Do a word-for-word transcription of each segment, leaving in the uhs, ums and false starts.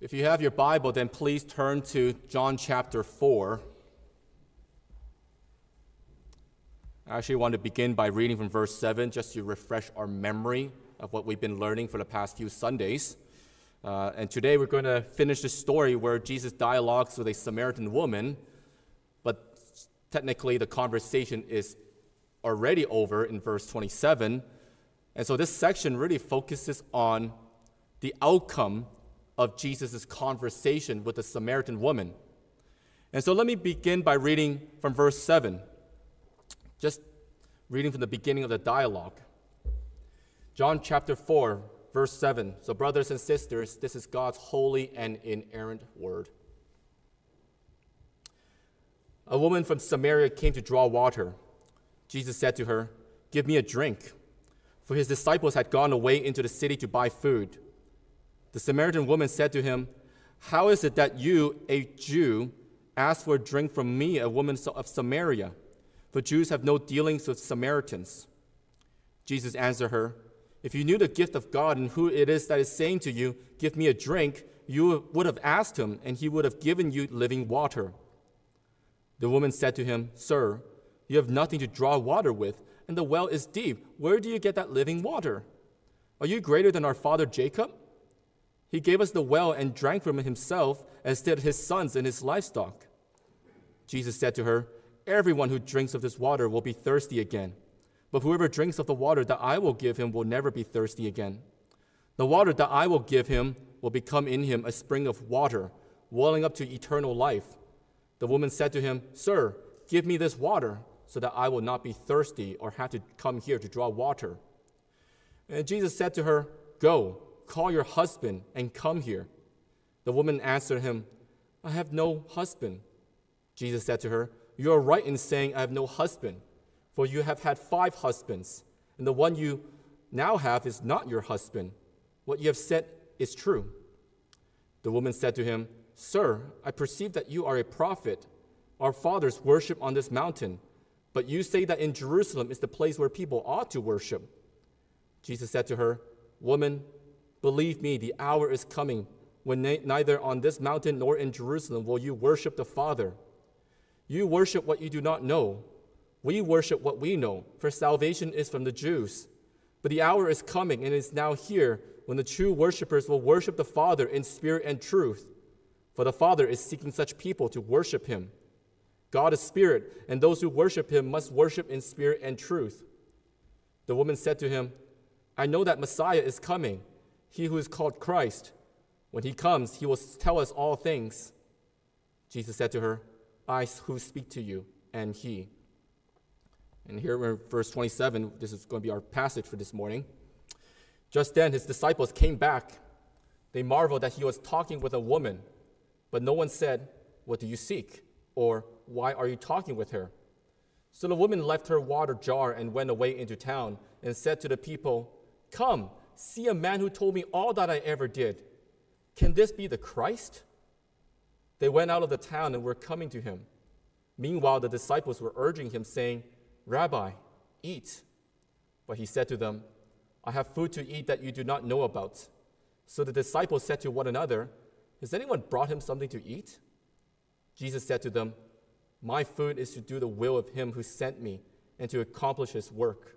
If you have your Bible, then please turn to John chapter four. I actually want to begin by reading from verse seven just to refresh our memory of what we've been learning for the past few Sundays. Uh, and today we're going to finish the story where Jesus dialogues with a Samaritan woman, but technically the conversation is already over in verse twenty-seven. And so this section really focuses on the outcome of Jesus' conversation with the Samaritan woman. And so let me begin by reading from verse seven, just reading from the beginning of the dialogue. John chapter four, verse seven. So brothers and sisters, this is God's holy and inerrant word. A woman from Samaria came to draw water. Jesus said to her, "Give me a drink," for his disciples had gone away into the city to buy food. The Samaritan woman said to him, "How is it that you, a Jew, ask for a drink from me, a woman of Samaria? For Jews have no dealings with Samaritans." Jesus answered her, "If you knew the gift of God and who it is that is saying to you, 'Give me a drink,' you would have asked him, and he would have given you living water." The woman said to him, "Sir, you have nothing to draw water with, and the well is deep. Where do you get that living water? Are you greater than our father Jacob? He gave us the well and drank from it himself, as did his sons and his livestock." Jesus said to her, "Everyone who drinks of this water will be thirsty again. But whoever drinks of the water that I will give him will never be thirsty again. The water that I will give him will become in him a spring of water, welling up to eternal life." The woman said to him, "Sir, give me this water, so that I will not be thirsty or have to come here to draw water." And Jesus said to her, "Go, call your husband and come here." The woman answered him, "I have no husband." Jesus said to her, "You are right in saying, 'I have no husband,' for you have had five husbands, and the one you now have is not your husband. What you have said is true." The woman said to him, "Sir, I perceive that you are a prophet. Our fathers worship on this mountain, but you say that in Jerusalem is the place where people ought to worship." Jesus said to her, "Woman, believe me, the hour is coming when ne- neither on this mountain nor in Jerusalem will you worship the Father. You worship what you do not know. We worship what we know, for salvation is from the Jews. But the hour is coming and is now here when the true worshipers will worship the Father in spirit and truth. For the Father is seeking such people to worship him. God is spirit, and those who worship him must worship in spirit and truth." The woman said to him, "I know that Messiah is coming, he who is called Christ. When he comes, he will tell us all things." Jesus said to her, "I who speak to you, and he." And here in verse twenty-seven, this is going to be our passage for this morning. Just then his disciples came back. They marveled that he was talking with a woman, but no one said, "What do you seek?" or "Why are you talking with her?" So the woman left her water jar and went away into town and said to the people, "Come, see a man who told me all that I ever did. Can this be the Christ?" They went out of the town and were coming to him. Meanwhile, the disciples were urging him, saying, "Rabbi, eat." But he said to them, "I have food to eat that you do not know about." So the disciples said to one another, "Has anyone brought him something to eat?" Jesus said to them, "My food is to do the will of him who sent me and to accomplish his work.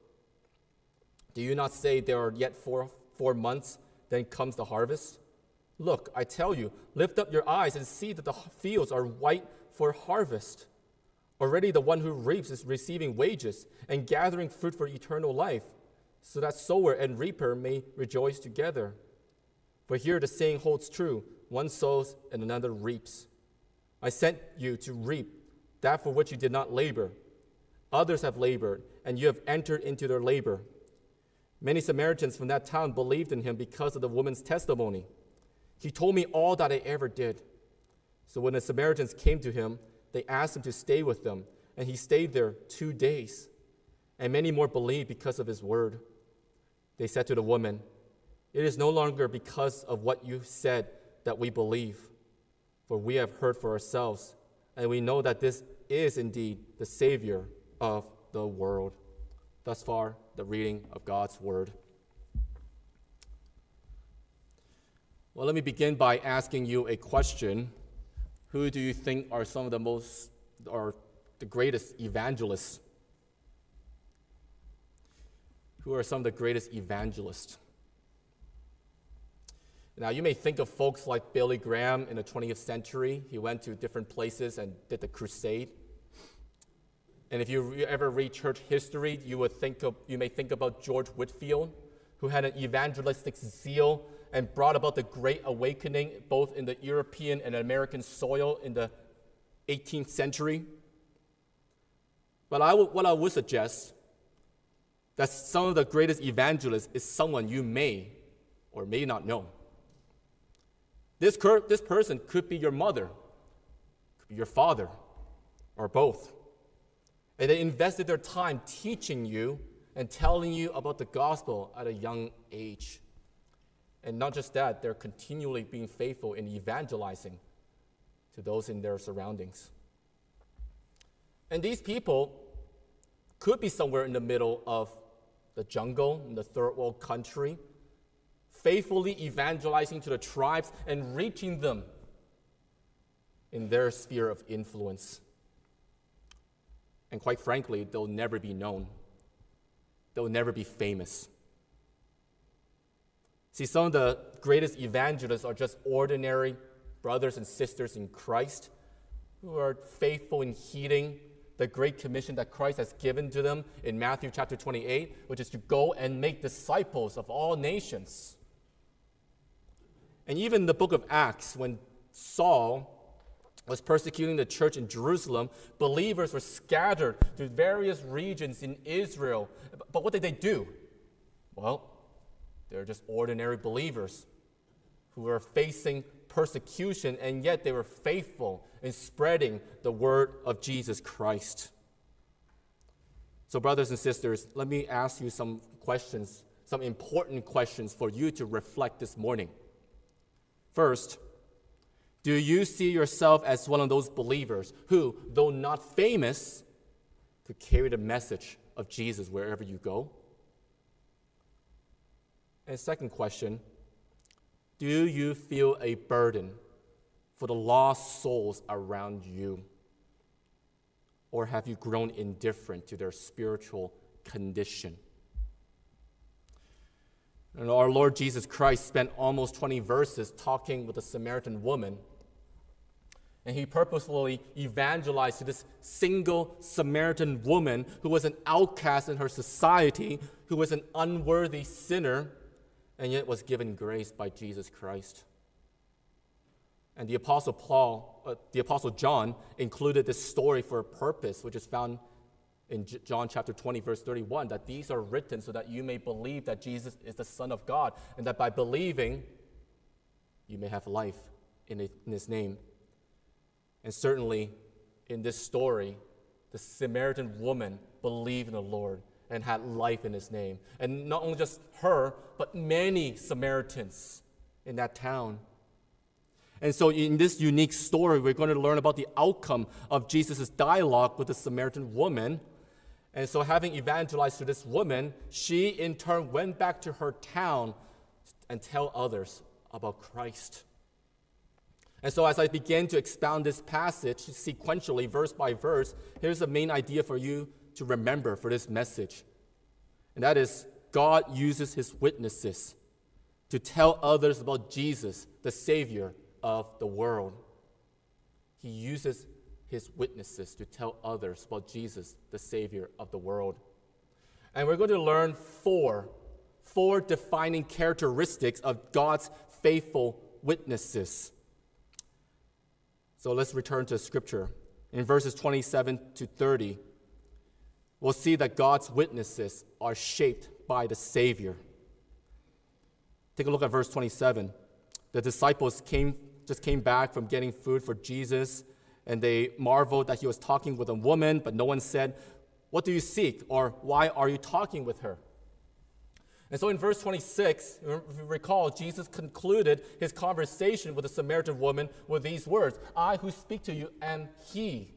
Do you not say there are yet four, four months, then comes the harvest? Look, I tell you, lift up your eyes and see that the fields are white for harvest. Already the one who reaps is receiving wages and gathering fruit for eternal life, so that sower and reaper may rejoice together. For here the saying holds true, one sows and another reaps. I sent you to reap that for which you did not labor. Others have labored, and you have entered into their labor." Many Samaritans from that town believed in him because of the woman's testimony. "He told me all that I ever did." So when the Samaritans came to him, they asked him to stay with them, and he stayed there two days. And many more believed because of his word. They said to the woman, "It is no longer because of what you said that we believe, for we have heard for ourselves, and we know that this is indeed the Savior of the world." Thus far, the reading of God's word. Well, let me begin by asking you a question. Who do you think are some of the most, or the greatest evangelists? Who are some of the greatest evangelists? Now, you may think of folks like Billy Graham in the twentieth century. He went to different places and did the crusade. And if you ever read church history, you would think of, you may think about George Whitefield, who had an evangelistic zeal and brought about the Great Awakening both in the European and American soil in the eighteenth century. But I w- what I would suggest that some of the greatest evangelists is someone you may or may not know. This, cur- this person could be your mother, could be your father, or both. And they invested their time teaching you and telling you about the gospel at a young age. And not just that, they're continually being faithful in evangelizing to those in their surroundings. And these people could be somewhere in the middle of the jungle, in the third world country, faithfully evangelizing to the tribes and reaching them in their sphere of influence. And quite frankly, they'll never be known. They'll never be famous. See, some of the greatest evangelists are just ordinary brothers and sisters in Christ who are faithful in heeding the great commission that Christ has given to them in Matthew chapter twenty-eight, which is to go and make disciples of all nations. And even in the book of Acts, when Saul was persecuting the church in Jerusalem, believers were scattered to various regions in Israel. But what did they do? Well, they're just ordinary believers who were facing persecution, and yet they were faithful in spreading the word of Jesus Christ. So, brothers and sisters, let me ask you some questions, some important questions for you to reflect this morning. First, do you see yourself as one of those believers who, though not famous, could carry the message of Jesus wherever you go? And second question, do you feel a burden for the lost souls around you? Or have you grown indifferent to their spiritual condition? And our Lord Jesus Christ spent almost twenty verses talking with a Samaritan woman. And he purposefully evangelized to this single Samaritan woman who was an outcast in her society, who was an unworthy sinner, and yet was given grace by Jesus Christ. And the Apostle Paul, uh, the Apostle John included this story for a purpose, which is found in J- John chapter twenty, verse thirty-one, that these are written so that you may believe that Jesus is the Son of God, and that by believing, you may have life in, it, in his name. And certainly, in this story, the Samaritan woman believed in the Lord and had life in his name. And not only just her, but many Samaritans in that town. And so in this unique story, we're going to learn about the outcome of Jesus' dialogue with the Samaritan woman. And so having evangelized to this woman, she in turn went back to her town and tell others about Christ. And so as I begin to expound this passage sequentially, verse by verse, here's the main idea for you to remember for this message. And that is, God uses his witnesses to tell others about Jesus, the Savior of the world. He uses his witnesses to tell others about Jesus, the Savior of the world. And we're going to learn four, four defining characteristics of God's faithful witnesses. So let's return to Scripture. In verses twenty-seven to thirty, we'll see that God's witnesses are shaped by the Savior. Take a look at verse twenty-seven. The disciples came just came back from getting food for Jesus, and they marveled that he was talking with a woman, but no one said, "What do you seek?" or "Why are you talking with her?" And so in verse twenty-six, if you recall, Jesus concluded his conversation with the Samaritan woman with these words, "I who speak to you am he."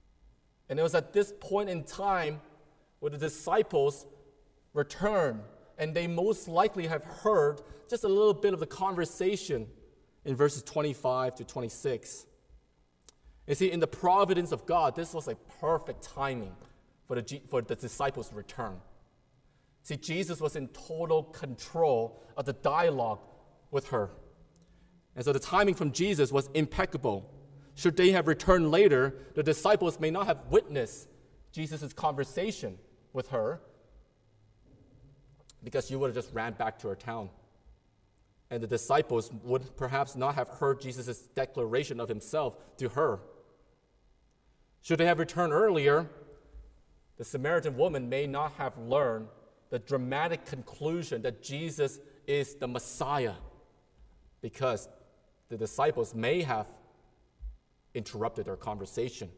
And it was at this point in time where the disciples returned and they most likely have heard just a little bit of the conversation in verses twenty-five to twenty-six. You see, in the providence of God, this was a perfect timing for the, for the disciples to return. See, Jesus was in total control of the dialogue with her. And so the timing from Jesus was impeccable. Should they have returned later, the disciples may not have witnessed Jesus' conversation with her because she would have just ran back to her town. And the disciples would perhaps not have heard Jesus' declaration of himself to her. Should they have returned earlier, the Samaritan woman may not have learned the dramatic conclusion that Jesus is the Messiah, because the disciples may have interrupted their conversation.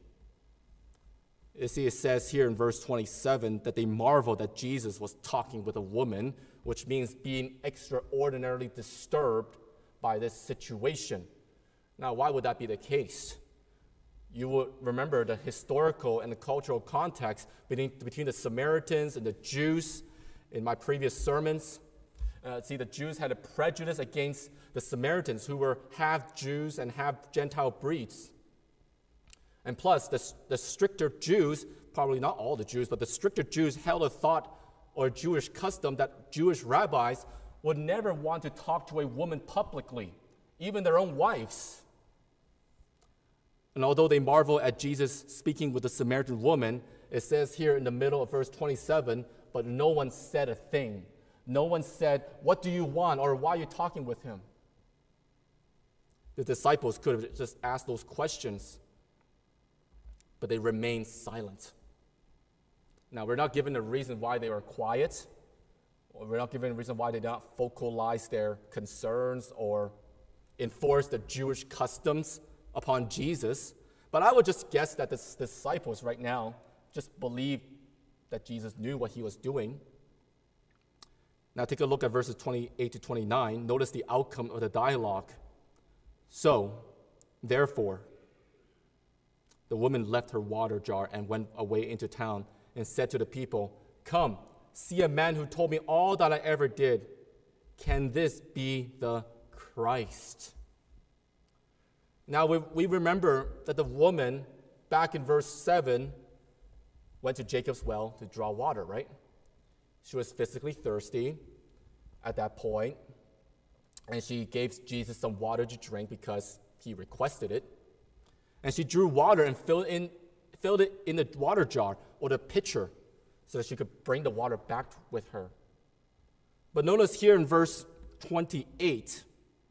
You see, it says here in verse twenty-seven that they marveled that Jesus was talking with a woman, which means being extraordinarily disturbed by this situation. Now, why would that be the case? You will remember the historical and the cultural context between, between the Samaritans and the Jews in my previous sermons. Uh, see, the Jews had a prejudice against the Samaritans, who were half Jews and half Gentile breeds. And plus, the, the stricter Jews, probably not all the Jews, but the stricter Jews held a thought or a Jewish custom that Jewish rabbis would never want to talk to a woman publicly, even their own wives. And although they marvel at Jesus speaking with the Samaritan woman, it says here in the middle of verse twenty-seven, but no one said a thing. No one said, "What do you want?" or "Why are you talking with him?" The disciples could have just asked those questions, but they remained silent. Now, we're not given a reason why they were quiet, or we're not given a reason why they did not vocalize their concerns or enforce the Jewish customs upon Jesus. But I would just guess that the disciples right now just believed that Jesus knew what he was doing. Now take a look at verses twenty-eight to twenty-nine. Notice the outcome of the dialogue. So, therefore, the woman left her water jar and went away into town and said to the people, "Come, see a man who told me all that I ever did. Can this be the Christ?" Now, we, we remember that the woman, back in verse seven, went to Jacob's well to draw water, right? She was physically thirsty at that point, and she gave Jesus some water to drink because he requested it. And she drew water and filled, in, filled it in the water jar or the pitcher so that she could bring the water back with her. But notice here in verse twenty-eight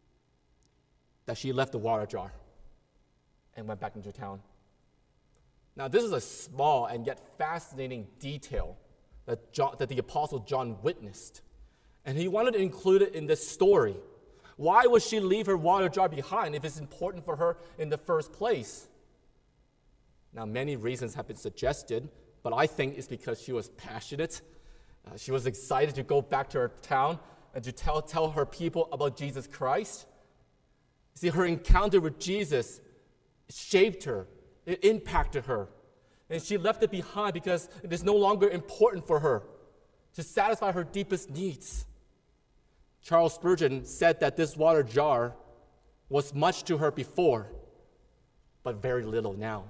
that she left the water jar and went back into town. Now, this is a small and yet fascinating detail that, John, that the Apostle John witnessed. And he wanted to include it in this story. Why would she leave her water jar behind if it's important for her in the first place? Now, many reasons have been suggested, but I think it's because she was passionate. Uh, she was excited to go back to her town and to tell, tell her people about Jesus Christ. See, her encounter with Jesus shaped her. It impacted her. And she left it behind because it is no longer important for her to satisfy her deepest needs. Charles Spurgeon said that this water jar was much to her before, but very little now.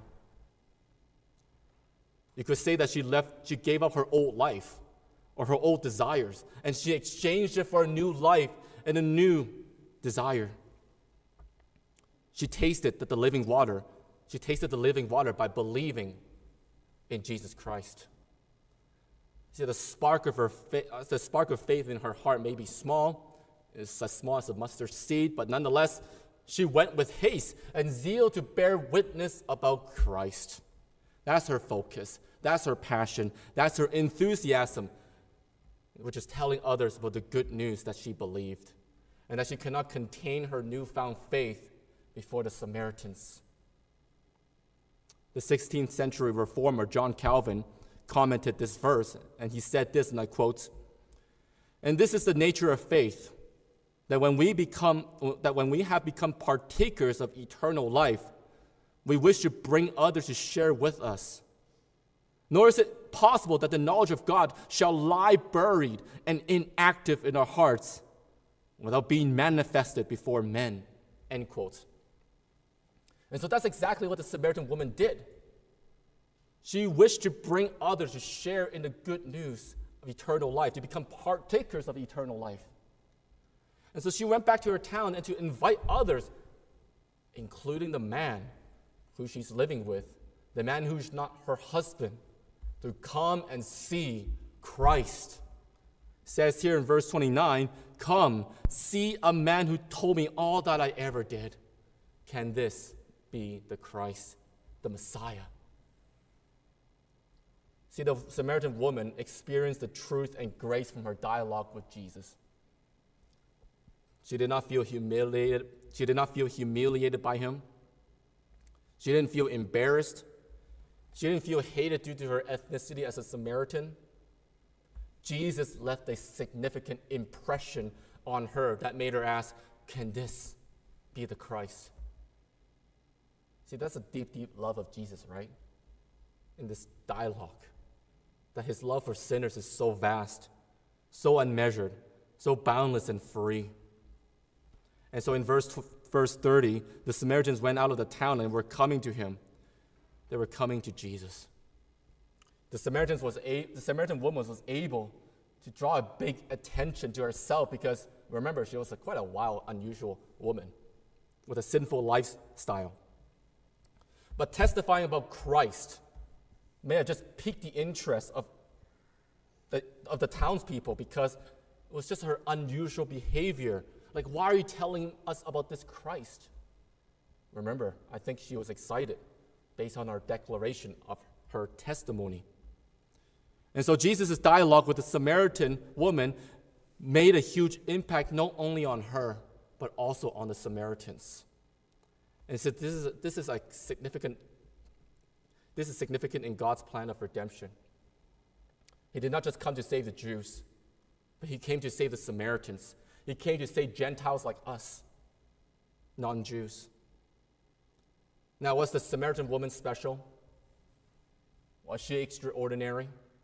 You could say that she left, she gave up her old life or her old desires, and she exchanged it for a new life and a new desire. She tasted that the living water She tasted the living water by believing in Jesus Christ. See, the spark of her fa- the spark of faith in her heart may be small. It's as small as a mustard seed, but nonetheless, she went with haste and zeal to bear witness about Christ. That's her focus. That's her passion. That's her enthusiasm, which is telling others about the good news that she believed, and that she cannot contain her newfound faith before the Samaritans. The sixteenth century reformer John Calvin commented this verse, and he said this, and I quote, "And this is the nature of faith, that when we become that when we have become partakers of eternal life, we wish to bring others to share with us. nor is it possible that the knowledge of God shall lie buried and inactive in our hearts without being manifested before men. End quote. And so that's exactly what the Samaritan woman did. She wished to bring others to share in the good news of eternal life, to become partakers of eternal life. And so she went back to her town and to invite others, including the man who she's living with, the man who's not her husband, to come and see Christ. It says here in verse twenty-nine, "Come, see a man who told me all that I ever did. Can this be the Christ, the Messiah?" See, the Samaritan woman experienced the truth and grace from her dialogue with Jesus. She did not feel humiliated. She did not feel humiliated by him. She didn't feel embarrassed. She didn't feel hated due to her ethnicity as a Samaritan. Jesus left a significant impression on her that made her ask, "Can this be the Christ?" See, that's a deep, deep love of Jesus, right? In this dialogue, that his love for sinners is so vast, so unmeasured, so boundless and free. And so in verse, verse thirty, the Samaritans went out of the town and were coming to him. They were coming to Jesus. The Samaritans was a, the Samaritan woman was able to draw a big attention to herself because, remember, she was a, quite a wild, unusual woman with a sinful lifestyle. But testifying about Christ may have just piqued the interest of the, of the townspeople because it was just her unusual behavior. Like, why are you telling us about this Christ? Remember, I think she was excited based on our declaration of her testimony. And so Jesus' dialogue with the Samaritan woman made a huge impact not only on her, but also on the Samaritans. And so this is, this is like significant, this is significant in God's plan of redemption. He did not just come to save the Jews, but he came to save the Samaritans. He came to save Gentiles like us, non-Jews. Now, was the Samaritan woman special? Was she extraordinary?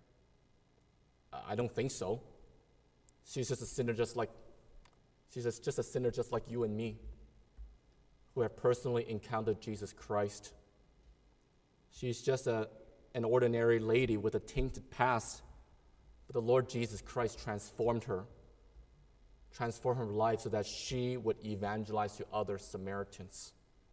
I don't think so. She's just a sinner just like, she's just, just a sinner just like you and me, who have personally encountered Jesus Christ. She's just a, an ordinary lady with a tainted past, but the Lord Jesus Christ transformed her, transformed her life so that she would evangelize to other Samaritans.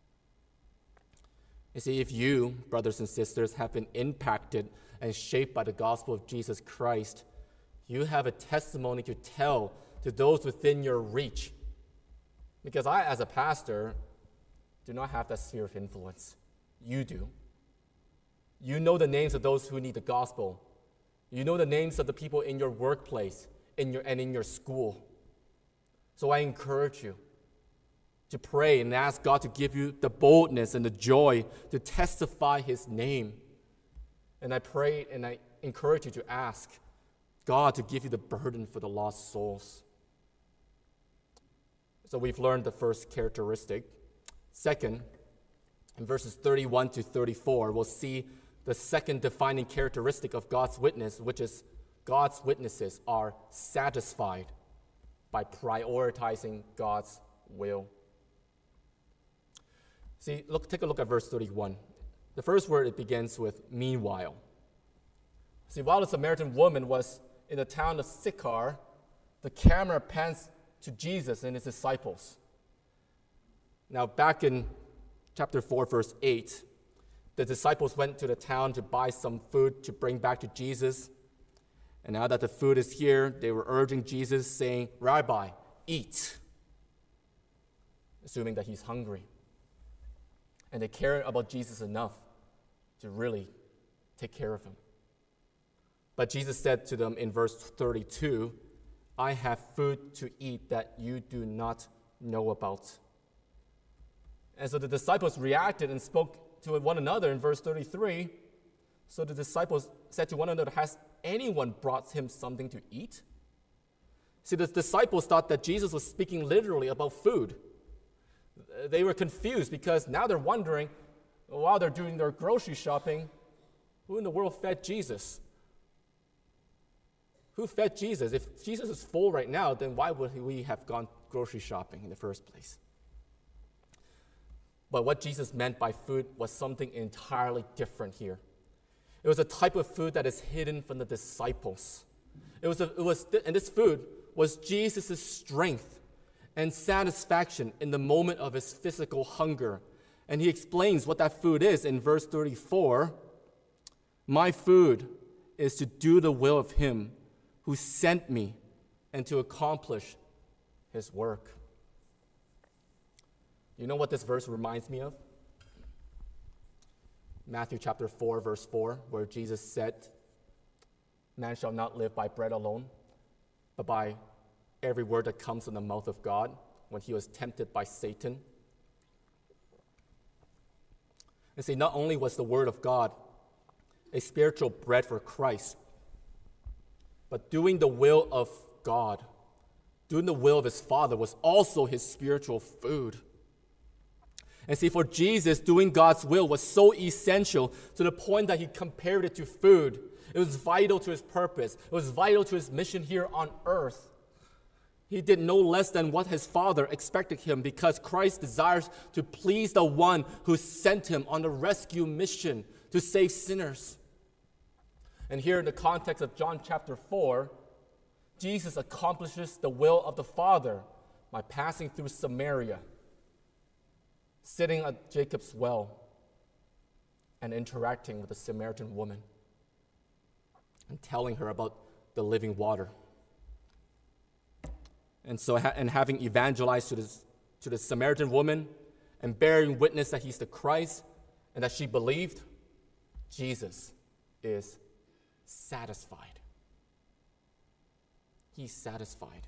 You see, if you, brothers and sisters, have been impacted and shaped by the gospel of Jesus Christ, you have a testimony to tell to those within your reach. Because I, as a pastor, do not have that sphere of influence. You do. You know the names of those who need the gospel. You know the names of the people in your workplace in your, and in your school. So I encourage you to pray and ask God to give you the boldness and the joy to testify his name. And I pray and I encourage you to ask God to give you the burden for the lost souls. So we've learned the first characteristic. Second, in verses thirty-one to thirty-four, we'll see the second defining characteristic of God's witness, which is God's witnesses are satisfied by prioritizing God's will. See, look, take a look at verse thirty-one. The first word, it begins with meanwhile. See, while the Samaritan woman was in the town of Sychar, the camera pans to Jesus and his disciples. Now, back in chapter four, verse eight, the disciples went to the town to buy some food to bring back to Jesus. And now that the food is here, they were urging Jesus, saying, "Rabbi, eat," assuming that he's hungry. And they cared about Jesus enough to really take care of him. But Jesus said to them in verse thirty-two, "I have food to eat that you do not know about." And so the disciples reacted and spoke to one another in verse thirty-three. So the disciples said to one another, "Has anyone brought him something to eat?" See, the disciples thought that Jesus was speaking literally about food. They were confused because now they're wondering, while they're doing their grocery shopping, Who in the world fed Jesus? Who fed Jesus? If Jesus is full right now, then why would we have gone grocery shopping in the first place? But what Jesus meant by food was something entirely different here. It was a type of food that is hidden from the disciples. It was, a, it was, and this food was Jesus' strength and satisfaction in the moment of his physical hunger. And he explains what that food is in verse thirty-four. My food is to do the will of him who sent me and to accomplish his work. You know what this verse reminds me of? Matthew chapter four, verse four, where Jesus said, man shall not live by bread alone, but by every word that comes from the mouth of God, when he was tempted by Satan. And see, not only was the word of God a spiritual bread for Christ, but doing the will of God, doing the will of his Father, was also his spiritual food. And see, for Jesus, doing God's will was so essential to the point that he compared it to food. It was vital to his purpose. It was vital to his mission here on earth. He did no less than what his Father expected him, because Christ desires to please the one who sent him on the rescue mission to save sinners. And here in the context of John chapter four, Jesus accomplishes the will of the Father by passing through Samaria, sitting at Jacob's well, and interacting with the Samaritan woman and telling her about the living water. And so, and having evangelized to, this, to the Samaritan woman and bearing witness that he's the Christ and that she believed, Jesus is satisfied. He's satisfied.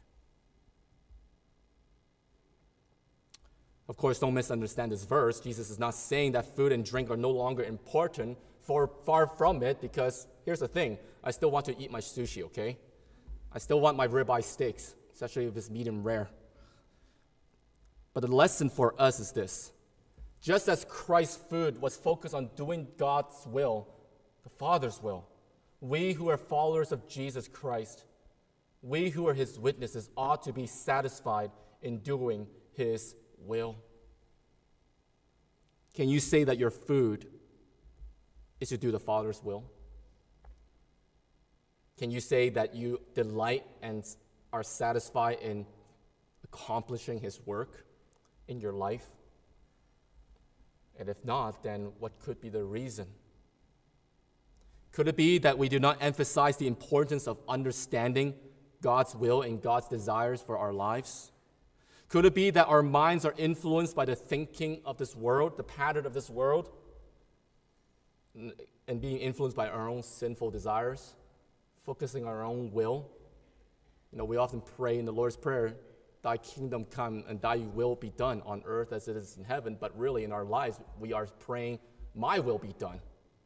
Of course, don't misunderstand this verse. Jesus is not saying that food and drink are no longer important, for far from it, because here's the thing. I still want to eat my sushi, okay? I still want my ribeye steaks, especially if it's medium rare. But the lesson for us is this. Just as Christ's food was focused on doing God's will, the Father's will, we who are followers of Jesus Christ, we who are his witnesses, ought to be satisfied in doing his will. Can you say that your food is to do the Father's will? Can you say that you delight and are satisfied in accomplishing his work in your life? And if not, then what could be the reason? Could it be that we do not emphasize the importance of understanding God's will and God's desires for our lives? Could it be that our minds are influenced by the thinking of this world, the pattern of this world, and being influenced by our own sinful desires, focusing on our own will? You know, we often pray in the Lord's Prayer, thy kingdom come and thy will be done on earth as it is in heaven, but really in our lives, we are praying, my will be done.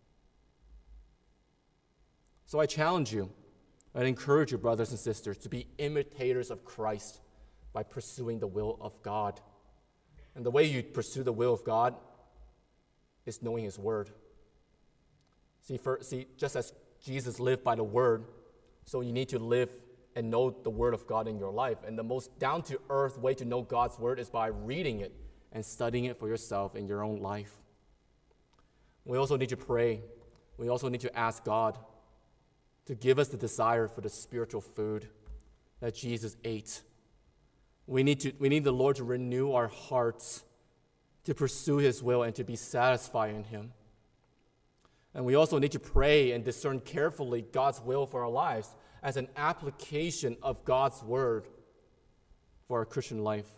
So I challenge you, I encourage you, brothers and sisters, to be imitators of Christ by pursuing the will of God. And the way you pursue the will of God is knowing his word. See, for, see, just as Jesus lived by the word, so you need to live and know the word of God in your life. And the most down-to-earth way to know God's word is by reading it and studying it for yourself in your own life. We also need to pray. We also need to ask God to give us the desire for the spiritual food that Jesus ate. We need to, we need the Lord to renew our hearts to pursue his will and to be satisfied in him. And we also need to pray and discern carefully God's will for our lives as an application of God's word for our Christian life.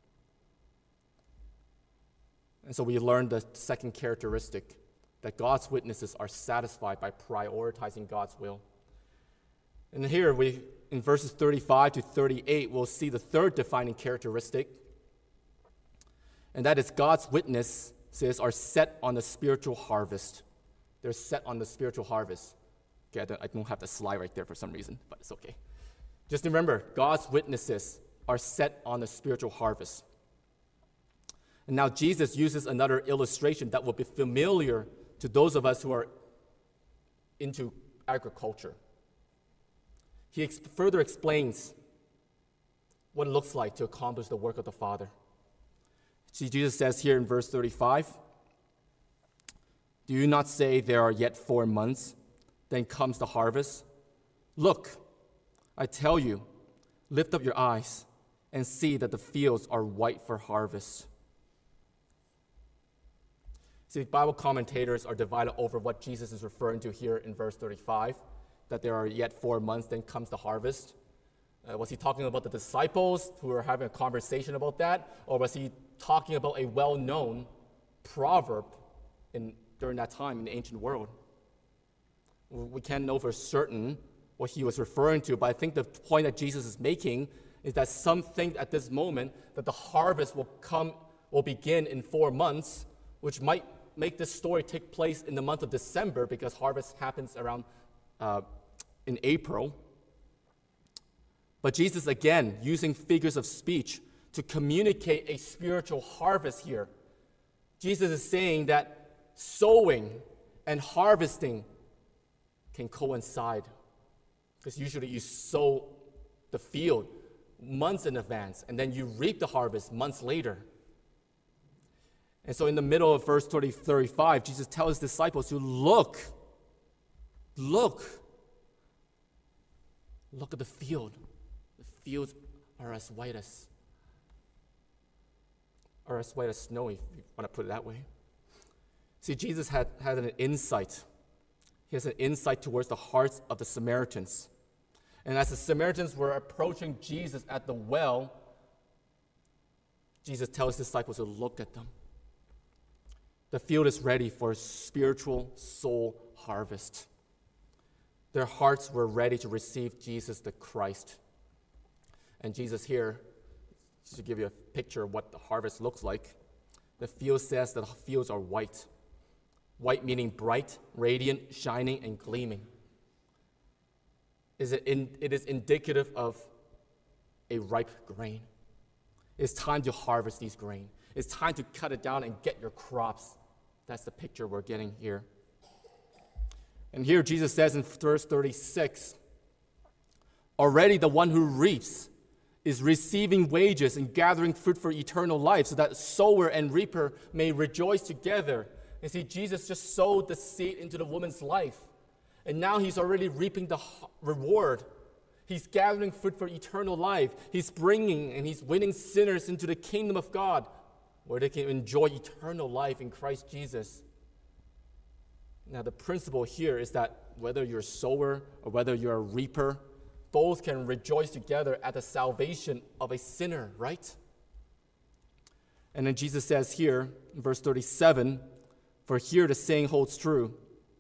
And so we learned the second characteristic, that God's witnesses are satisfied by prioritizing God's will. And here we, in verses thirty-five to thirty-eight, we'll see the third defining characteristic, and that is God's witnesses are set on the spiritual harvest. They're set on the spiritual harvest. Okay, I don't, I don't have the slide right there for some reason, but it's okay. Just remember, God's witnesses are set on the spiritual harvest. And now Jesus uses another illustration that will be familiar to those of us who are into agriculture. He ex- further explains what it looks like to accomplish the work of the Father. See, Jesus says here in verse thirty-five, "Do you not say there are yet four months, then comes the harvest? Look, I tell you, lift up your eyes and see that the fields are white for harvest." See, Bible commentators are divided over what Jesus is referring to here in verse thirty-five, that there are yet four months, then comes the harvest. Uh, was he talking about the disciples who were having a conversation about that? Or was he talking about a well-known proverb in, during that time in the ancient world? We can't know for certain what he was referring to, but I think the point that Jesus is making is that some think at this moment that the harvest will come, will begin in four months, which might make this story take place in the month of December because harvest happens around uh, in April. But Jesus, again, using figures of speech to communicate a spiritual harvest here. Jesus is saying that sowing and harvesting can coincide. Because usually you sow the field months in advance, and then you reap the harvest months later. And so in the middle of verse thirty, thirty-five, Jesus tells his disciples to look, look, look at the field. The fields are as white as, are as white as snow, if you want to put it that way. See, Jesus had, had an insight. He has an insight towards the hearts of the Samaritans. And as the Samaritans were approaching Jesus at the well, Jesus tells his disciples to look at them. The field is ready for a spiritual soul harvest. Their hearts were ready to receive Jesus the Christ. And Jesus here, just to give you a picture of what the harvest looks like, the field says that the fields are white. White meaning bright, radiant, shining, and gleaming. Is it, in, it is indicative of a ripe grain. It's time to harvest these grain. It's time to cut it down and get your crops. That's the picture we're getting here. And here Jesus says in verse thirty-six, already the one who reaps is receiving wages and gathering fruit for eternal life, so that sower and reaper may rejoice together. And see, Jesus just sowed the seed into the woman's life. And now he's already reaping the reward. He's gathering fruit for eternal life. He's bringing and he's winning sinners into the kingdom of God, where they can enjoy eternal life in Christ Jesus. Now, the principle here is that whether you're a sower or whether you're a reaper, both can rejoice together at the salvation of a sinner, right? And then Jesus says here, in verse thirty-seven, for here the saying holds true,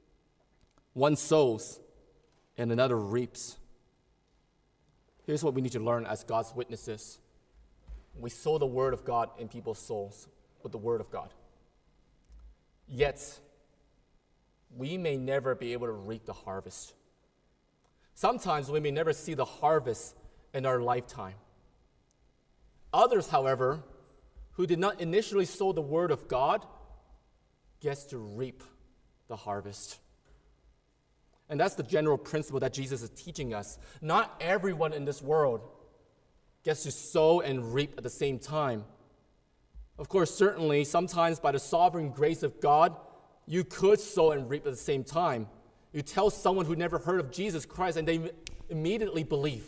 one sows and another reaps. Here's what we need to learn as God's witnesses. We sow the word of God in people's souls with the word of God. Yet, we may never be able to reap the harvest. Sometimes we may never see the harvest in our lifetime. Others, however, who did not initially sow the word of God, gets to reap the harvest. And that's the general principle that Jesus is teaching us. Not everyone in this world gets to sow and reap at the same time. Of course, certainly, sometimes by the sovereign grace of God, you could sow and reap at the same time. You tell someone who never heard of Jesus Christ and they immediately believe.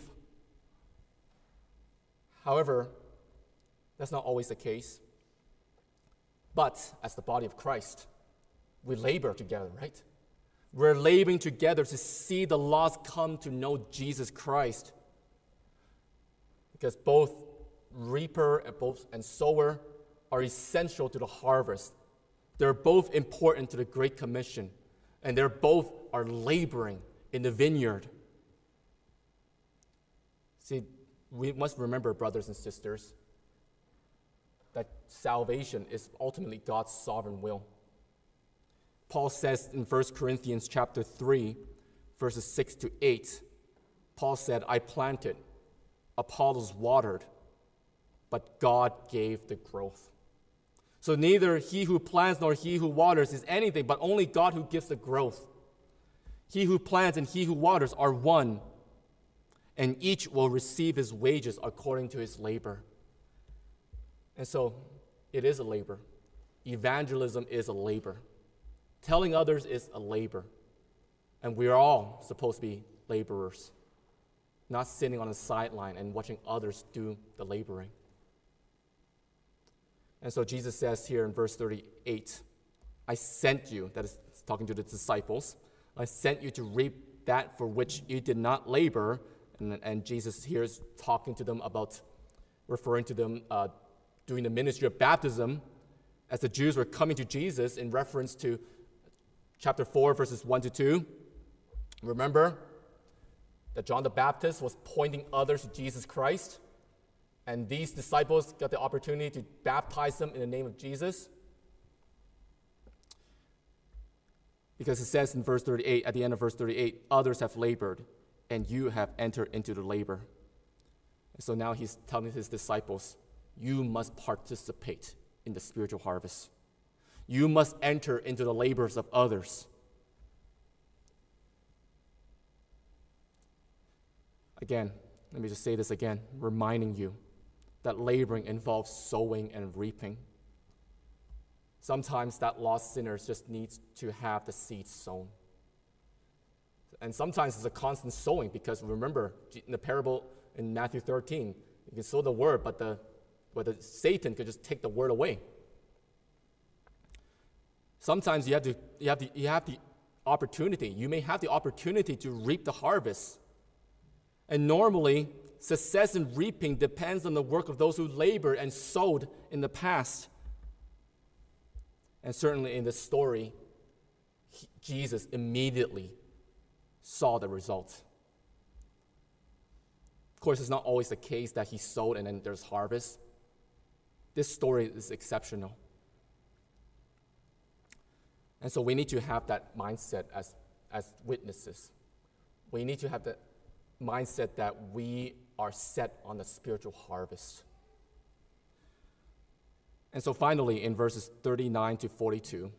However, that's not always the case. But as the body of Christ, we labor together, right? We're laboring together to see the lost come to know Jesus Christ. Because both reaper and both and sower are essential to the harvest. They're both important to the Great Commission, and they're both are laboring in the vineyard. See, we must remember, brothers and sisters, that salvation is ultimately God's sovereign will. Paul says in First Corinthians chapter three, verses six to eight, Paul said, I planted, Apollos watered, but God gave the growth. So neither he who plants nor he who waters is anything, but only God who gives the growth. He who plants and he who waters are one, and each will receive his wages according to his labor. And so, it is a labor. Evangelism is a labor. Telling others is a labor. And we are all supposed to be laborers, not sitting on the sideline and watching others do the laboring. And so Jesus says here in verse thirty-eight, I sent you, that is talking to the disciples, I sent you to reap that for which you did not labor. And, and Jesus here is talking to them about, referring to them uh, doing the ministry of baptism, as the Jews were coming to Jesus in reference to chapter four, verses one to two. Remember that John the Baptist was pointing others to Jesus Christ, and these disciples got the opportunity to baptize them in the name of Jesus. Because it says in verse thirty-eight, at the end of verse thirty-eight, others have labored, and you have entered into the labor. And so now he's telling his disciples, you must participate in the spiritual harvest. You must enter into the labors of others. Again, let me just say this again, reminding you that laboring involves sowing and reaping. Sometimes that lost sinner just needs to have the seed sown. And sometimes it's a constant sowing, because remember, in the parable in Matthew thirteen, you can sow the word, but the but the Satan could just take the word away. Sometimes you have to you have the you have the opportunity. You may have the opportunity to reap the harvest. And normally, success in reaping depends on the work of those who labored and sowed in the past. And certainly in this story, he, Jesus immediately saw the result. Of course, it's not always the case that he sowed and then there's harvest. This story is exceptional. And so we need to have that mindset as, as witnesses. We need to have that mindset that we are set on the spiritual harvest. And so finally, in verses thirty-nine to forty-two,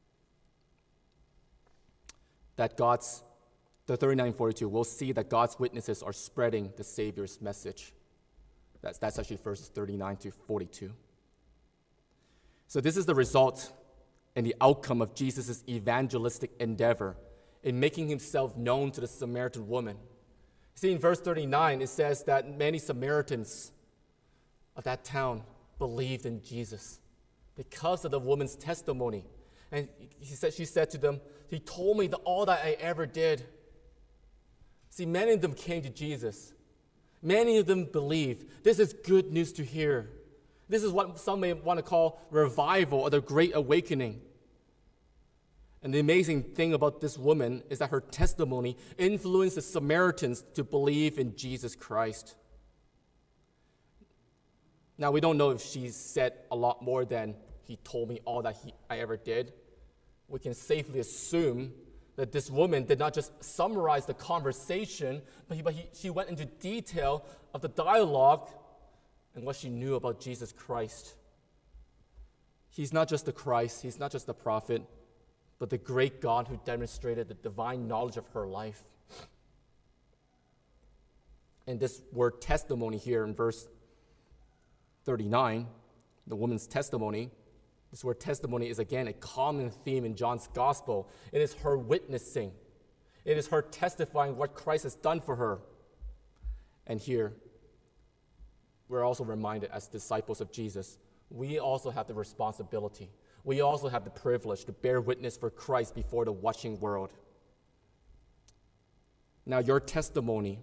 that God's, the thirty-nine and forty-two, we'll see that God's witnesses are spreading the Savior's message. That's, that's actually verses thirty-nine to forty-two. So this is the result and the outcome of Jesus' evangelistic endeavor in making himself known to the Samaritan woman. See, in verse thirty-nine, it says that many Samaritans of that town believed in Jesus because of the woman's testimony. And he said, she said to them, he told me that all that I ever did. See, many of them came to Jesus. Many of them believed. This is good news to hear. This is what some may want to call revival or the Great Awakening. And the amazing thing about this woman is that her testimony influenced the Samaritans to believe in Jesus Christ. Now, we don't know if she said a lot more than he told me all that he, I ever did. We can safely assume that this woman did not just summarize the conversation, but, he, but he, she went into detail of the dialogue and what she knew about Jesus Christ. He's not just the Christ, he's not just the prophet, but the great God who demonstrated the divine knowledge of her life. And this word testimony here in verse thirty-nine, the woman's testimony, this word testimony is again a common theme in John's gospel. It is her witnessing. It is her testifying what Christ has done for her. And here, we're also reminded as disciples of Jesus, we also have the responsibility. We also have the privilege to bear witness for Christ before the watching world. Now, your testimony,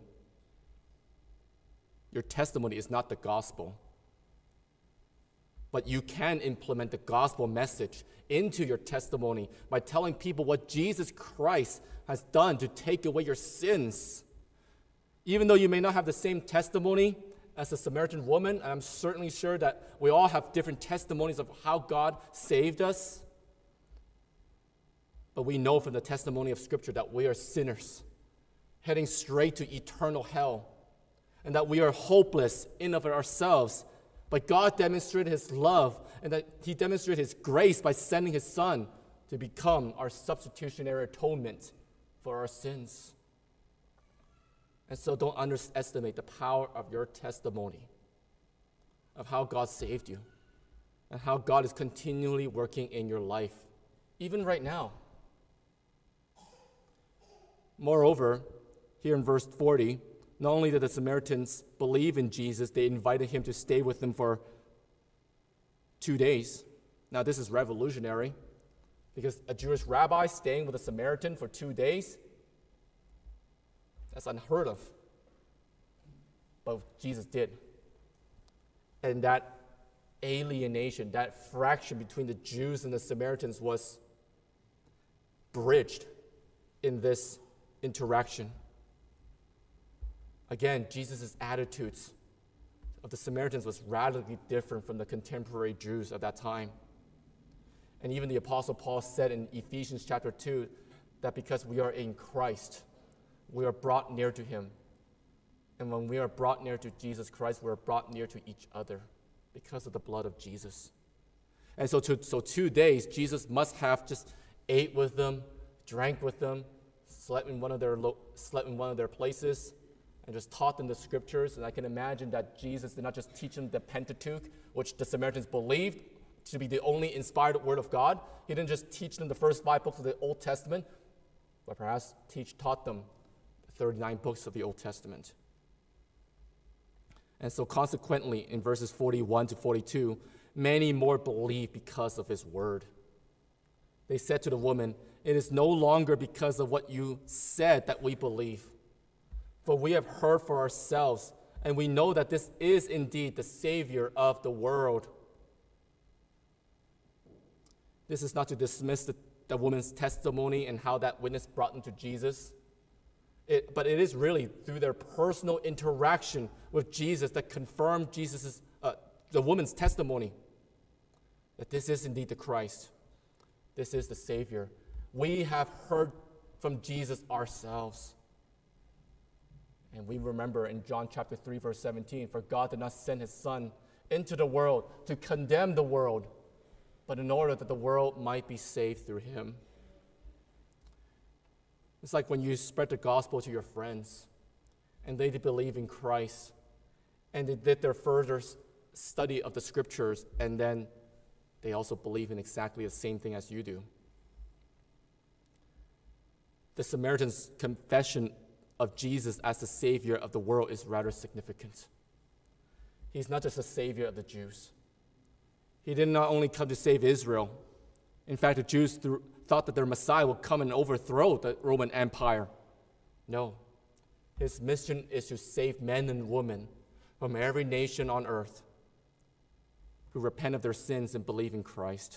your testimony is not the gospel, but you can implement the gospel message into your testimony by telling people what Jesus Christ has done to take away your sins. Even though you may not have the same testimony as a Samaritan woman, and I'm certainly sure that we all have different testimonies of how God saved us, but we know from the testimony of Scripture that we are sinners, heading straight to eternal hell, and that we are hopeless in of ourselves. But God demonstrated his love, and that he demonstrated his grace by sending his Son to become our substitutionary atonement for our sins. And so don't underestimate the power of your testimony, of how God saved you, and how God is continually working in your life, even right now. Moreover, here in verse forty, not only did the Samaritans believe in Jesus, they invited him to stay with them for two days. Now, this is revolutionary, because a Jewish rabbi staying with a Samaritan for two days, that's unheard of. But Jesus did. And that alienation, that fraction between the Jews and the Samaritans was bridged in this interaction. Again, Jesus' attitudes of the Samaritans was radically different from the contemporary Jews of that time. And even the Apostle Paul said in Ephesians chapter two that because we are in Christ, we are brought near to him. And when we are brought near to Jesus Christ, we are brought near to each other because of the blood of Jesus. And so, to, so two days, Jesus must have just ate with them, drank with them, slept in one of their lo- slept in one of their places, and just taught them the scriptures. And I can imagine that Jesus did not just teach them the Pentateuch, which the Samaritans believed to be the only inspired word of God. He didn't just teach them the first five books of the Old Testament, but perhaps teach taught them the thirty-nine books of the Old Testament. And so consequently, in verses forty-one to forty-two, many more believed because of his word. They said to the woman, "It is no longer because of what you said that we believe, for we have heard for ourselves, and we know that this is indeed the Savior of the world." This is not to dismiss the, the woman's testimony and how that witness brought them to Jesus. It, but it is really through their personal interaction with Jesus that confirmed Jesus's, uh, the woman's testimony that this is indeed the Christ. This is the Savior. We have heard from Jesus ourselves. And we remember in John chapter three, verse seventeen, for God did not send his Son into the world to condemn the world, but in order that the world might be saved through him. It's like when you spread the gospel to your friends and they believe in Christ and they did their further study of the scriptures, and then they also believe in exactly the same thing as you do. The Samaritan's confession of Jesus as the Savior of the world is rather significant. He's not just a Savior of the Jews. He did not only come to save Israel. In fact, the Jews through, thought that their Messiah would come and overthrow the Roman Empire. No. His mission is to save men and women from every nation on earth who repent of their sins and believe in Christ.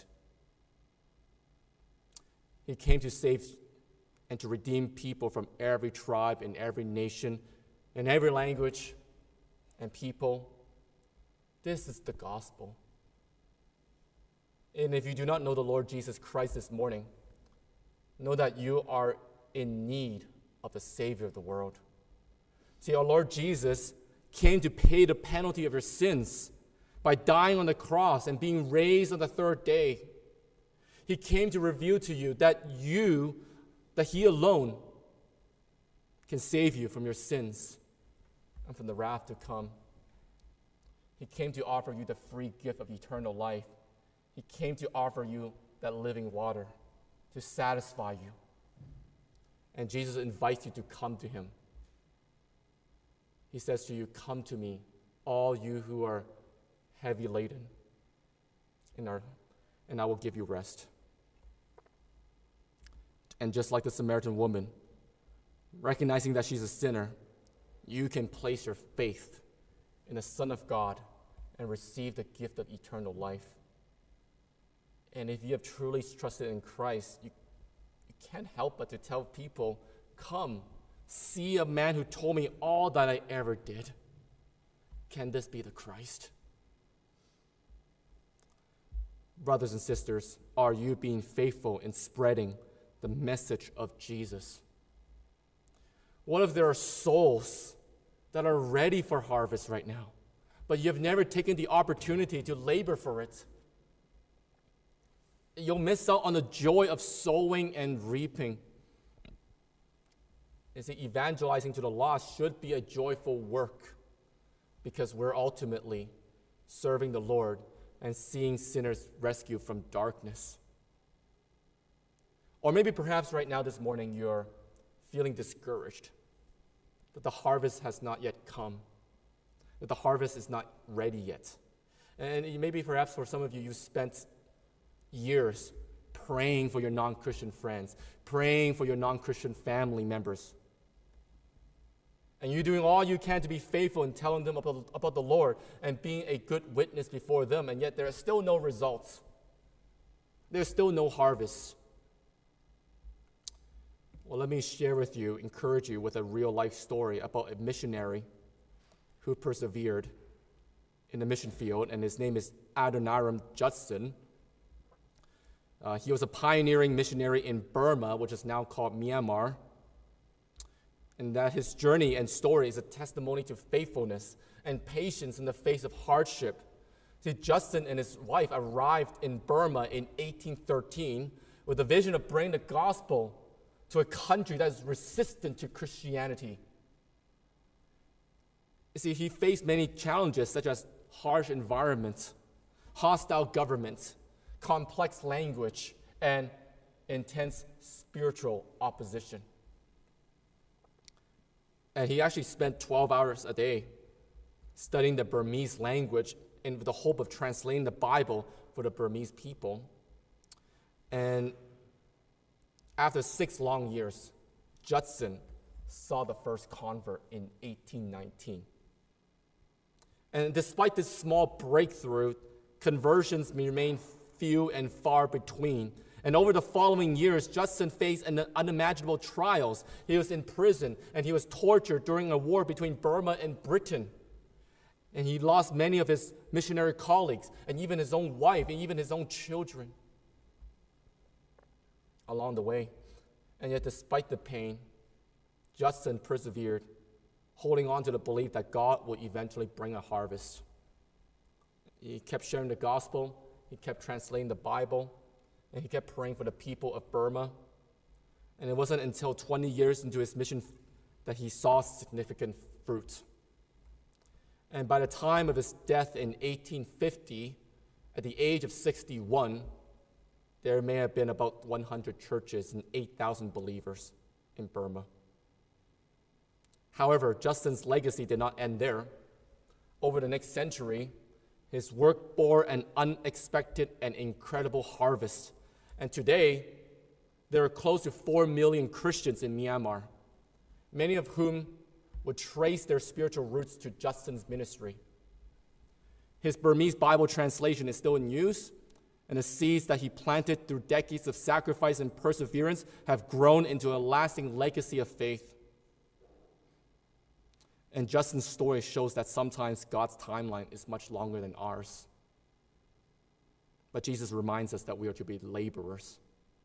He came to save and to redeem people from every tribe and every nation and every language and people. This is the gospel. And if you do not know the Lord Jesus Christ this morning, know that you are in need of the Savior of the world. See, our Lord Jesus came to pay the penalty of your sins by dying on the cross and being raised on the third day. He came to reveal to you that you, that he alone can save you from your sins and from the wrath to come. He came to offer you the free gift of eternal life. He came to offer you that living water to satisfy you. And Jesus invites you to come to him. He says to you, "Come to me, all you who are heavy laden, and, are, and I will give you rest." And just like the Samaritan woman, recognizing that she's a sinner, you can place your faith in the Son of God and receive the gift of eternal life. And if you have truly trusted in Christ, you, you can't help but to tell people, "Come, see a man who told me all that I ever did. Can this be the Christ?" Brothers and sisters, are you being faithful in spreading the message of Jesus? What if there are souls that are ready for harvest right now, but you have never taken the opportunity to labor for it? You'll miss out on the joy of sowing and reaping. You see, evangelizing to the lost should be a joyful work because we're ultimately serving the Lord and seeing sinners rescued from darkness. Or maybe perhaps right now this morning you're feeling discouraged that the harvest has not yet come, that the harvest is not ready yet. And maybe perhaps for some of you, you've spent years praying for your non-Christian friends, praying for your non-Christian family members. And you're doing all you can to be faithful in telling them about, about the Lord and being a good witness before them, and yet there are still no results. There's still no harvest. Well, let me share with you, encourage you with a real-life story about a missionary who persevered in the mission field, and his name is Adoniram Judson. Uh, he was a pioneering missionary in Burma, which is now called Myanmar, and that his journey and story is a testimony to faithfulness and patience in the face of hardship. See, Judson and his wife arrived in Burma in eighteen thirteen with a vision of bringing the gospel to a country that is resistant to Christianity. You see, he faced many challenges such as harsh environment, hostile government, complex language, and intense spiritual opposition. And he actually spent twelve hours a day studying the Burmese language in the hope of translating the Bible for the Burmese people. And after six long years, Judson saw the first convert in eighteen nineteen. And despite this small breakthrough, conversions remain few and far between. And over the following years, Judson faced an unimaginable trials. He was in prison, and he was tortured during a war between Burma and Britain. And he lost many of his missionary colleagues, and even his own wife, and even his own children along the way. And yet, despite the pain, Judson persevered, holding on to the belief that God would eventually bring a harvest. He kept sharing the gospel, he kept translating the Bible, and he kept praying for the people of Burma. And it wasn't until twenty years into his mission that he saw significant fruit. And by the time of his death in eighteen fifty, at the age of sixty-one, there may have been about one hundred churches and eight thousand believers in Burma. However, Judson's legacy did not end there. Over the next century, his work bore an unexpected and incredible harvest. And today, there are close to four million Christians in Myanmar, many of whom would trace their spiritual roots to Judson's ministry. His Burmese Bible translation is still in use, and the seeds that he planted through decades of sacrifice and perseverance have grown into a lasting legacy of faith. And Judson's story shows that sometimes God's timeline is much longer than ours. But Jesus reminds us that we are to be laborers.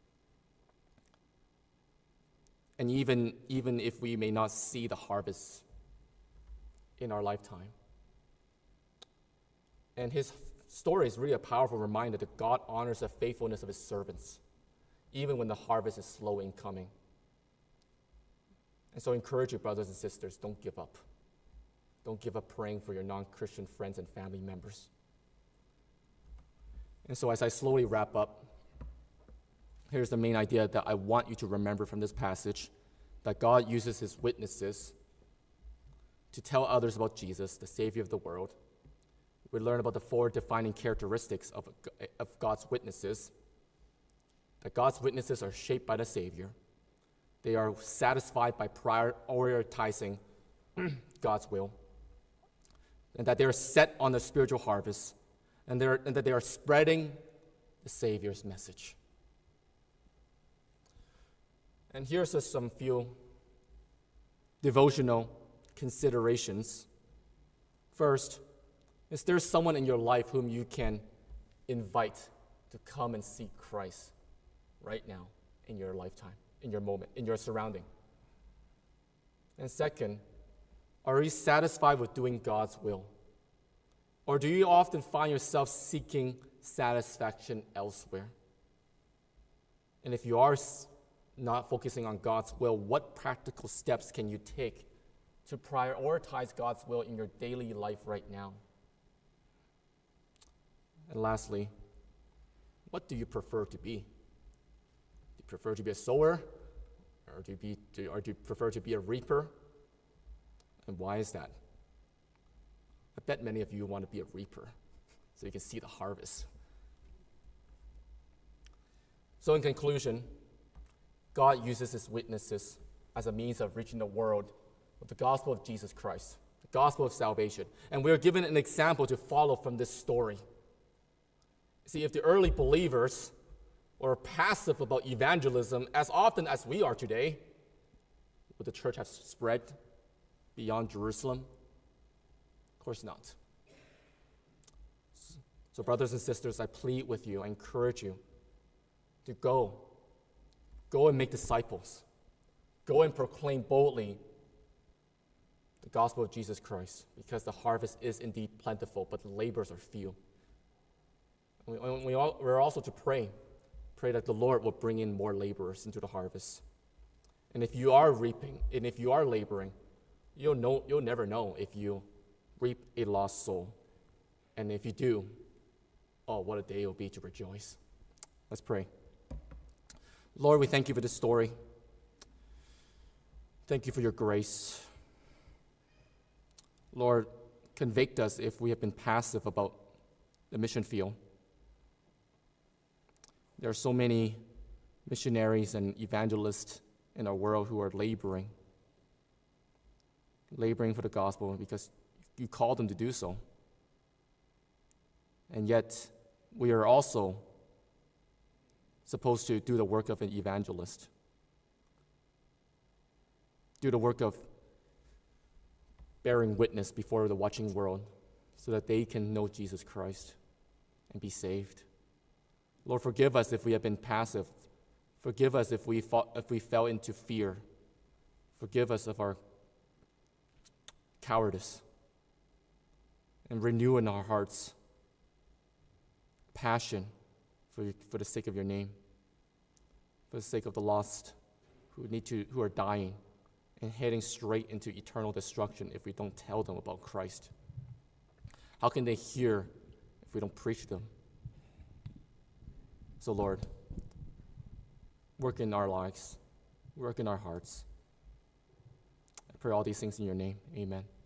And even, even if we may not see the harvest in our lifetime. And his story is really a powerful reminder that God honors the faithfulness of his servants, even when the harvest is slow in coming. And so I encourage you, brothers and sisters, don't give up. Don't give up praying for your non-Christian friends and family members. And so as I slowly wrap up, here's the main idea that I want you to remember from this passage, that God uses his witnesses to tell others about Jesus, the Savior of the world. We learn about the four defining characteristics of, of God's witnesses, that God's witnesses are shaped by the Savior. They are satisfied by prioritizing God's will, and that they are set on the spiritual harvest, and, and that they are spreading the Savior's message. And here's just some few devotional considerations. First, is there someone in your life whom you can invite to come and seek Christ right now in your lifetime, in your moment, in your surrounding? And second, are you satisfied with doing God's will? Or do you often find yourself seeking satisfaction elsewhere? And if you are not focusing on God's will, what practical steps can you take to prioritize God's will in your daily life right now? And lastly, what do you prefer to be? Do you prefer to be a sower? Or do you, be, do, or do you prefer to be a reaper? And why is that? I bet many of you want to be a reaper so you can see the harvest. So in conclusion, God uses his witnesses as a means of reaching the world with the gospel of Jesus Christ, the gospel of salvation. And we are given an example to follow from this story. See, if the early believers were passive about evangelism as often as we are today, would the church have spread beyond Jerusalem? Of course not. So brothers and sisters, I plead with you, I encourage you to go. Go and make disciples. Go and proclaim boldly the gospel of Jesus Christ, because the harvest is indeed plentiful, but the labors are few. We, we all, we're also to pray. Pray that the Lord will bring in more laborers into the harvest. And if you are reaping, and if you are laboring, you'll know, you'll never know if you reap a lost soul. And if you do, oh, what a day it will be to rejoice. Let's pray. Lord, we thank you for this story. Thank you for your grace. Lord, convict us if we have been passive about the mission field. There are so many missionaries and evangelists in our world who are laboring, laboring for the gospel because you called them to do so. And yet, we are also supposed to do the work of an evangelist, do the work of bearing witness before the watching world so that they can know Jesus Christ and be saved. Lord, forgive us if we have been passive. Forgive us if we, fought, if we fell into fear. Forgive us of our cowardice. And renew in our hearts passion for, for the sake of your name, for the sake of the lost who need to who are dying and heading straight into eternal destruction if we don't tell them about Christ. How can they hear if we don't preach them? So Lord, work in our lives, work in our hearts. I pray all these things in your name. Amen.